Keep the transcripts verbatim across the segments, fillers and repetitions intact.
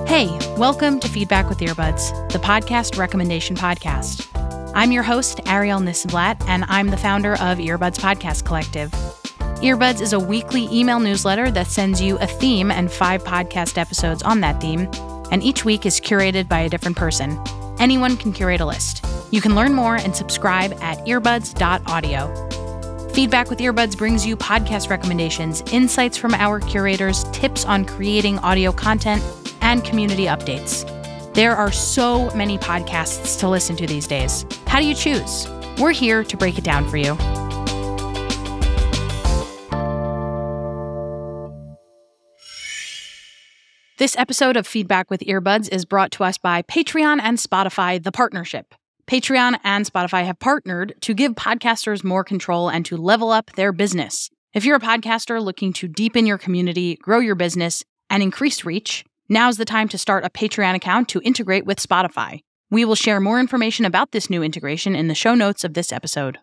Hey, welcome to Feedback with Earbuds, the podcast recommendation podcast. I'm your host, Ariel Nissenblatt, and I'm the founder of Earbuds Podcast Collective. Earbuds is a weekly email newsletter that sends you a theme and five podcast episodes on that theme, and each week is curated by a different person. Anyone can curate a list. You can learn more and subscribe at earbuds dot audio. Feedback with Earbuds brings you podcast recommendations, insights from our curators, tips on creating audio content, and community updates. There are so many podcasts to listen to these days. How do you choose? We're here to break it down for you. This episode of Feedback with Earbuds is brought to us by Patreon and Spotify, the partnership. Patreon and Spotify have partnered to give podcasters more control and to level up their business. If you're a podcaster looking to deepen your community, grow your business, and increase reach, now's the time to start a Patreon account to integrate with Spotify. We will share more information about this new integration in the show notes of this episode.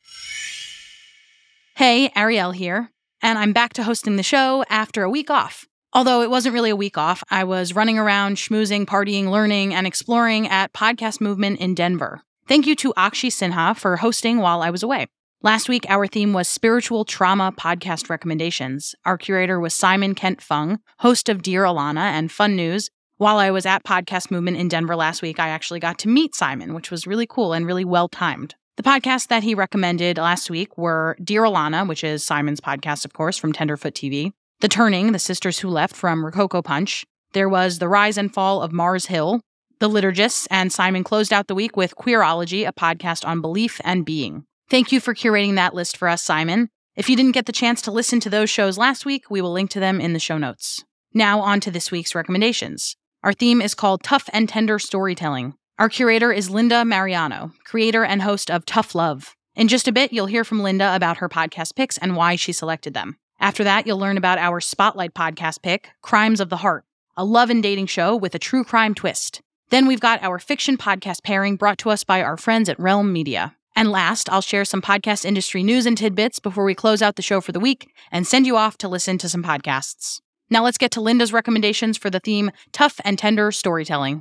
Hey, Ariel here, and I'm back to hosting the show after a week off. Although it wasn't really a week off, I was running around, schmoozing, partying, learning, and exploring at Podcast Movement in Denver. Thank you to Akshi Sinha for hosting while I was away. Last week, our theme was Spiritual Trauma Podcast Recommendations. Our curator was Simon Kent Fung, host of Dear Alana and Fun News. While I was at Podcast Movement in Denver last week, I actually got to meet Simon, which was really cool and really well-timed. The podcasts that he recommended last week were Dear Alana, which is Simon's podcast, of course, from Tenderfoot T V. The Turning, The Sisters Who Left from Rococo Punch. There was The Rise and Fall of Mars Hill, The Liturgists, and Simon closed out the week with Queerology, a podcast on belief and being. Thank you for curating that list for us, Simon. If you didn't get the chance to listen to those shows last week, we will link to them in the show notes. Now on to this week's recommendations. Our theme is called Tough and Tender Storytelling. Our curator is Linda Mariano, creator and host of Tough Love. In just a bit, you'll hear from Linda about her podcast picks and why she selected them. After that, you'll learn about our Spotlight podcast pick, Crimes of the Heart, a love and dating show with a true crime twist. Then we've got our fiction podcast pairing brought to us by our friends at Realm Media. And last, I'll share some podcast industry news and tidbits before we close out the show for the week and send you off to listen to some podcasts. Now let's get to Linda's recommendations for the theme Tough and Tender Storytelling.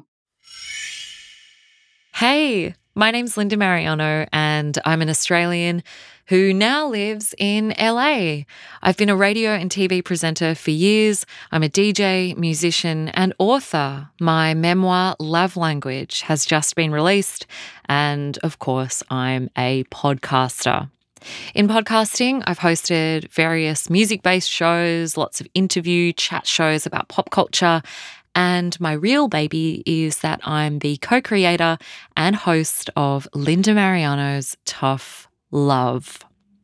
Hey, my name's Linda Mariano and I'm an Australian who now lives in L A. I've been a radio and T V presenter for years. I'm a D J, musician, and author. My memoir, Love Language, has just been released. And of course, I'm a podcaster. In podcasting, I've hosted various music-based shows, lots of interview, chat shows about pop culture. And my real baby is that I'm the co-creator and host of Linda Mariano's Tough Love.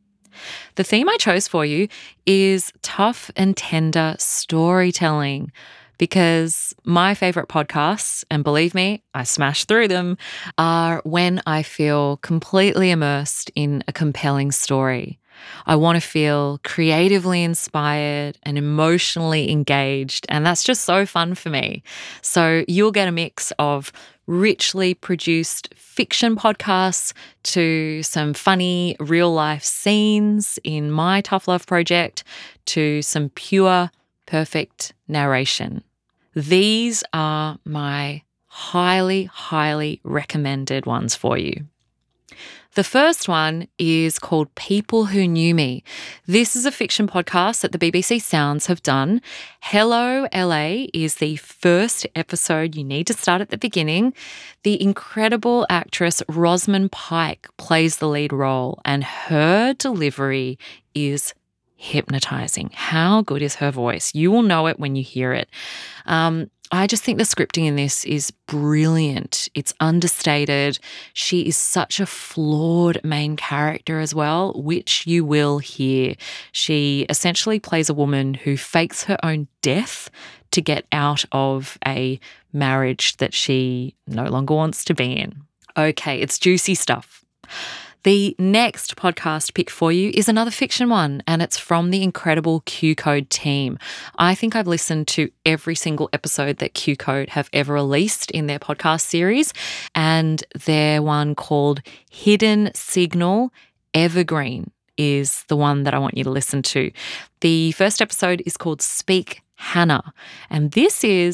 The theme I chose for you is tough and tender storytelling because my favorite podcasts, and believe me, I smash through them, are when I feel completely immersed in a compelling story. I want to feel creatively inspired and emotionally engaged, and that's just so fun for me. So you'll get a mix of richly produced fiction podcasts to some funny real-life scenes in my Tough Love project to some pure, perfect narration. These are my highly, highly recommended ones for you. The first one is called People Who Knew Me. This is a fiction podcast that the B B C Sounds have done. Hello L A is the first episode. You need to start at the beginning. The incredible actress Rosamund Pike plays the lead role, and her delivery is hypnotizing. How good is her voice? You will know it when you hear it. Um, I just think the scripting in this is brilliant. It's understated. She is such a flawed main character as well, which you will hear. She essentially plays a woman who fakes her own death to get out of a marriage that she no longer wants to be in. Okay, it's juicy stuff. The next podcast pick for you is another fiction one, and it's from the incredible Q Code team. I think I've listened to every single episode that Q Code have ever released in their podcast series, and their one called Hidden Signal Evergreen is the one that I want you to listen to. The first episode is called Speak Hannah, and this is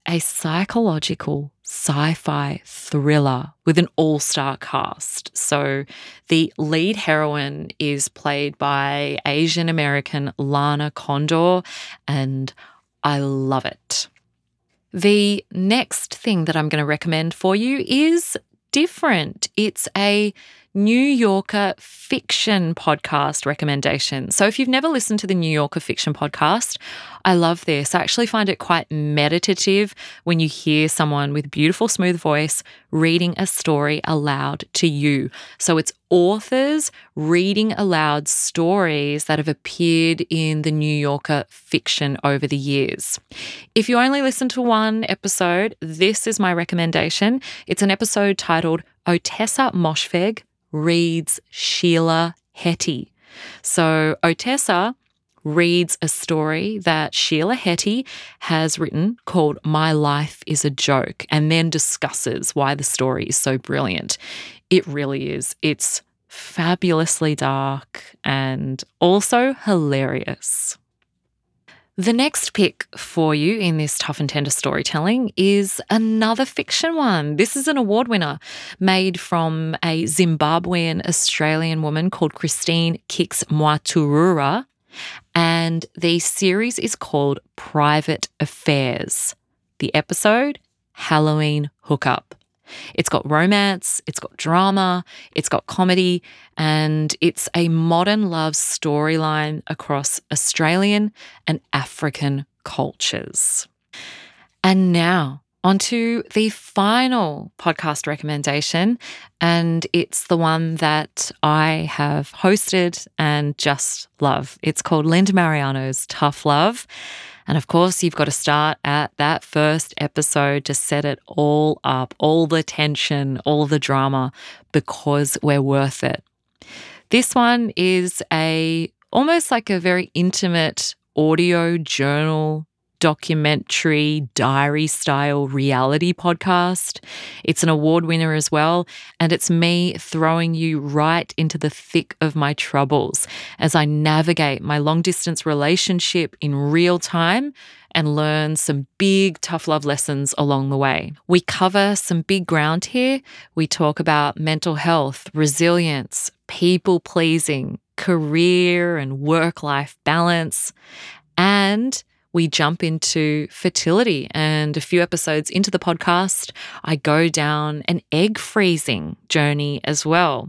a psychological sci-fi thriller with an all-star cast. So the lead heroine is played by Asian American Lana Condor, and I love it. The next thing that I'm going to recommend for you is different. It's a New Yorker fiction podcast recommendation. So if you've never listened to the New Yorker fiction podcast, I love this. I actually find it quite meditative when you hear someone with beautiful, smooth voice reading a story aloud to you. So it's authors reading aloud stories that have appeared in the New Yorker fiction over the years. If you only listen to one episode, this is my recommendation. It's an episode titled Ottessa Moshfegh Reads Sheila Heti. So Ottessa reads a story that Sheila Heti has written called My Life is a Joke, and then discusses why the story is so brilliant. It really is. It's fabulously dark and also hilarious. The next pick for you in this tough and tender storytelling is another fiction one. This is an award winner made from a Zimbabwean Australian woman called Christine Kix Mwaturura, and the series is called Private Affairs. The episode, Halloween Hookup. It's got romance, it's got drama, it's got comedy, and it's a modern love storyline across Australian and African cultures. And now, onto the final podcast recommendation, and it's the one that I have hosted and just love. It's called Linda Mariano's Tough Love. And of course, you've got to start at that first episode to set it all up, all the tension, all the drama, because we're worth it. This one is a almost like a very intimate audio journal, documentary, diary style reality podcast. It's an award winner as well, and it's me throwing you right into the thick of my troubles as I navigate my long distance relationship in real time and learn some big tough love lessons along the way. We cover some big ground here. We talk about mental health, resilience, people pleasing, career and work-life balance, and we jump into fertility, and a few episodes into the podcast, I go down an egg freezing journey as well.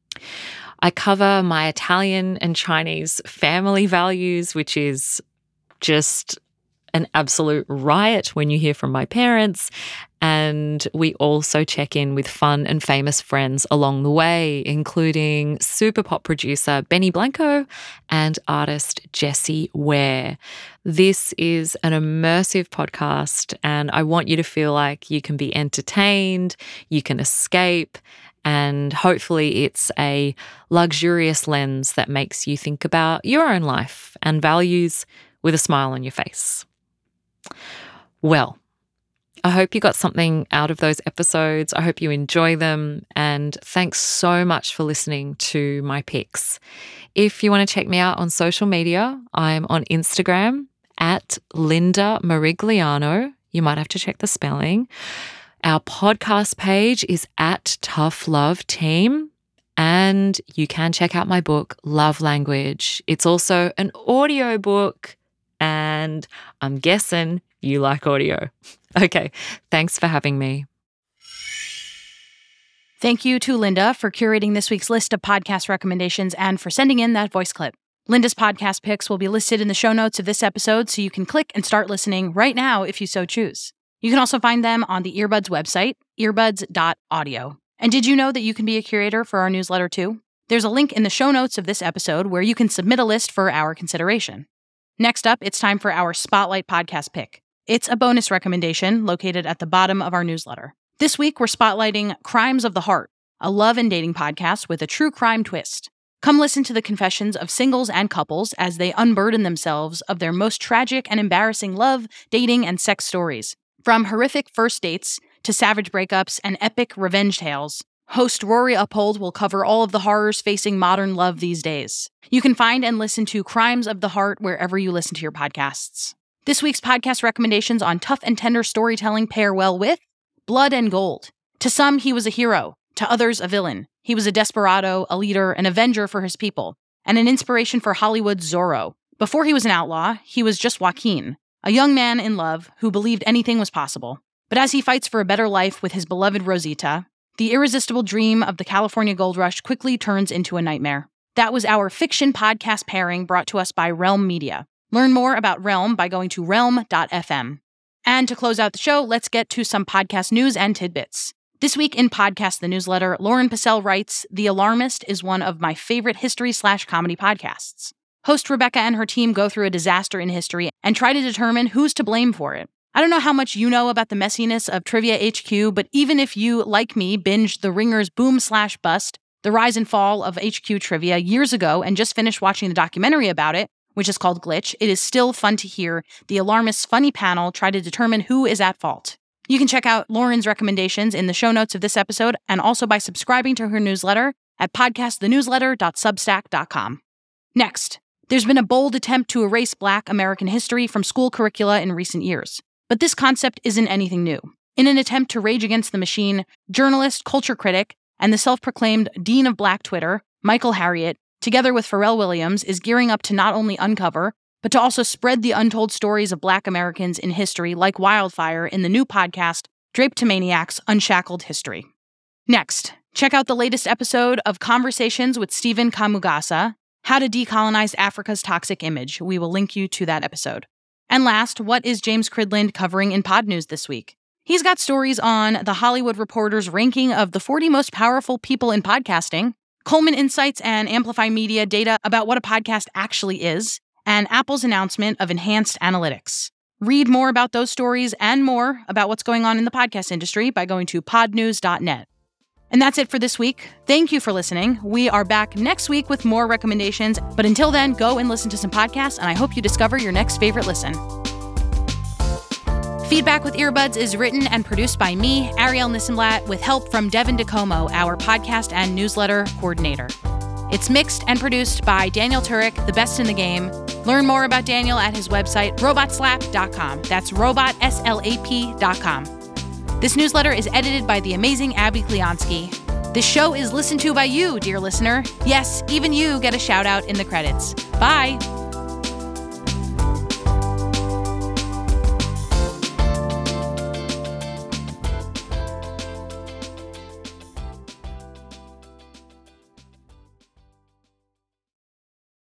I cover my Italian and Chinese family values, which is just an absolute riot when you hear from my parents. And we also check in with fun and famous friends along the way, including super pop producer Benny Blanco and artist Jessie Ware. This is an immersive podcast, and I want you to feel like you can be entertained, you can escape, and hopefully it's a luxurious lens that makes you think about your own life and values with a smile on your face. Well, I hope you got something out of those episodes. I hope you enjoy them. And thanks so much for listening to my picks. If you want to check me out on social media, I'm on Instagram at Linda Marigliano. You might have to check the spelling. Our podcast page is at Tough Love Team. And you can check out my book, Love Language. It's also an audio book. And I'm guessing you like audio. Okay, thanks for having me. Thank you to Linda for curating this week's list of podcast recommendations and for sending in that voice clip. Linda's podcast picks will be listed in the show notes of this episode, so you can click and start listening right now if you so choose. You can also find them on the Earbuds website, earbuds dot audio. And did you know that you can be a curator for our newsletter too? There's a link in the show notes of this episode where you can submit a list for our consideration. Next up, it's time for our Spotlight podcast pick. It's a bonus recommendation located at the bottom of our newsletter. This week, we're spotlighting Crimes of the Heart, a love and dating podcast with a true crime twist. Come listen to the confessions of singles and couples as they unburden themselves of their most tragic and embarrassing love, dating, and sex stories. From horrific first dates to savage breakups and epic revenge tales, host Rory Uphold will cover all of the horrors facing modern love these days. You can find and listen to Crimes of the Heart wherever you listen to your podcasts. This week's podcast recommendations on tough and tender storytelling pair well with Blood and Gold. To some, he was a hero. To others, a villain. He was a desperado, a leader, an avenger for his people, and an inspiration for Hollywood's Zorro. Before he was an outlaw, he was just Joaquin, a young man in love who believed anything was possible. But as he fights for a better life with his beloved Rosita, the irresistible dream of the California Gold Rush quickly turns into a nightmare. That was our fiction podcast pairing brought to us by Realm Media. Learn more about Realm by going to realm dot f m. And to close out the show, let's get to some podcast news and tidbits. This week in Podcast the Newsletter, Lauren Passell writes, The Alarmist is one of my favorite history slash comedy podcasts. Host Rebecca and her team go through a disaster in history and try to determine who's to blame for it. I don't know how much you know about the messiness of Trivia H Q, but even if you, like me, binged The Ringer's Boom Slash Bust, the rise and fall of H Q trivia years ago and just finished watching the documentary about it, which is called Glitch, it is still fun to hear The Alarmist's funny panel try to determine who is at fault. You can check out Lauren's recommendations in the show notes of this episode and also by subscribing to her newsletter at podcast the newsletter dot substack dot com. Next, there's been a bold attempt to erase Black American history from school curricula in recent years. But this concept isn't anything new. In an attempt to rage against the machine, journalist, culture critic, and the self-proclaimed Dean of Black Twitter, Michael Harriot, together with Pharrell Williams, is gearing up to not only uncover, but to also spread the untold stories of Black Americans in history like wildfire in the new podcast, Draped to Maniacs, Unshackled History. Next, check out the latest episode of Conversations with Stephen Kamugasa, How to Decolonize Africa's Toxic Image. We will link you to that episode. And last, what is James Cridland covering in Pod News this week? He's got stories on The Hollywood Reporter's ranking of the forty most powerful people in podcasting, Coleman Insights and Amplify Media data about what a podcast actually is, and Apple's announcement of enhanced analytics. Read more about those stories and more about what's going on in the podcast industry by going to pod news dot net. And that's it for this week. Thank you for listening. We are back next week with more recommendations, but until then, go and listen to some podcasts, and I hope you discover your next favorite listen. Feedback with Earbuds is written and produced by me, Ariel Nissenblatt, with help from Devin DeComo, our podcast and newsletter coordinator. It's mixed and produced by Daniel Turek, the best in the game. Learn more about Daniel at his website, robot slap dot com. That's robot slap dot com. This newsletter is edited by the amazing Abby Kleonsky. This show is listened to by you, dear listener. Yes, even you get a shout out in the credits. Bye!